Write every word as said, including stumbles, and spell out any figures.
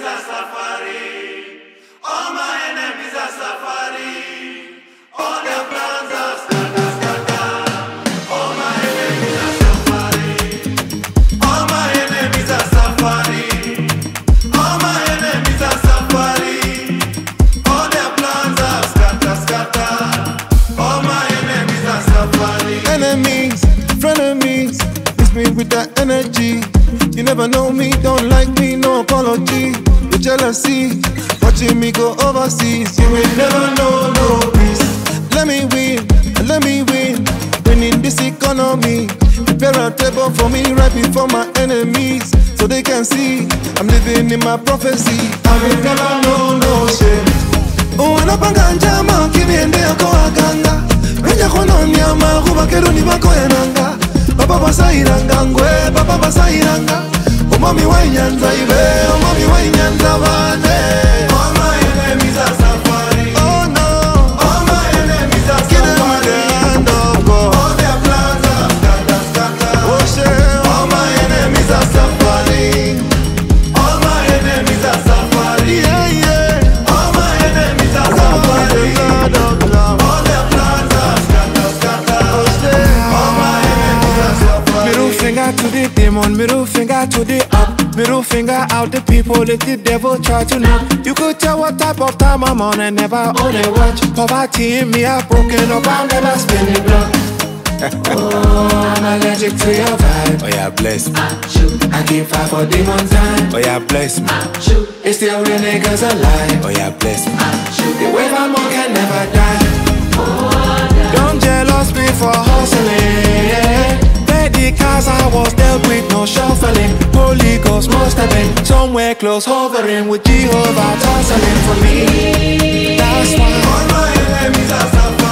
are safari. All my enemies are safari. All their plans are scatter, scatter. All my enemies are safari. All my enemies are safari. All my enemies are safari. All their plans are scatter, scatter. All my enemies are safari. Enemies, frenemies, miss me with that energy. You never know me, don't like me, no apology. The jealousy, watching me go overseas. You will never know, no peace. Let me win, let me win. Winning this economy. Prepare a table for me right before my enemies, so they can see I'm living in my prophecy. I will never know, no shame. Oh, anapanga njama, kibiende yako aganga. Wenja kono nyama, kubakeru ni bako yananga. Baba basairanga ngwe, baba basairanga. Omami wa inyanza ibe, omami wa inyanza bane. All my enemies are safari. Oh no, all my enemies are safari. Hand of God. All their plans are scatter, scatter. Oh shit. All my enemies are safari. All my enemies are safari. Yeah, yeah. All my enemies are safari. All their plans are scatter, scatter. Oh shit. All my enemies are safari. Middle finger to the demon, middle finger to the up. Middle finger out the people, let the devil try to knock. You could tell what type of time I'm on and never own a watch. Poverty in me, I've broken up, I'm never spinning block. Oh, I'm allergic to your vibe. Oh yeah, bless me. I keep fight for demon time. Oh yeah, bless me. It's still real niggas alive. Oh yeah, bless me. The wave I'm on can never die. Don't jealous me for hustling. The cars I was dealt with, no shuffling. Holy Ghost must have been somewhere close, hovering with Jehovah tussling for me. That's why all my enemies are suffering.